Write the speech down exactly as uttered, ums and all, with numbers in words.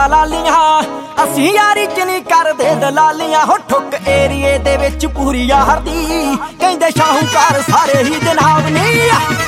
ਲਾ ਲਾਲੀਆਂ ਅਸੀਂ ਯਾਰੀ ਚ ਨਹੀਂ ਕਰਦੇ ਦਲਾਲੀਆਂ ਹੋ ਠੁੱਕ ਏਰੀਏ ਦੇ ਵਿੱਚ ਪੂਰੀ ਯਾਰ ਦੀ ਕਹਿੰਦੇ ਸ਼ਾਹੂਕਾਰ ਸਾਰੇ ਹੀ ਜਨਾਬ ਨੀ।